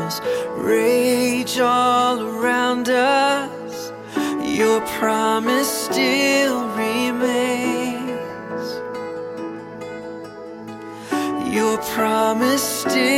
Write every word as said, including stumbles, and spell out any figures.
battles rage all around us, your promise still remains. Your promise still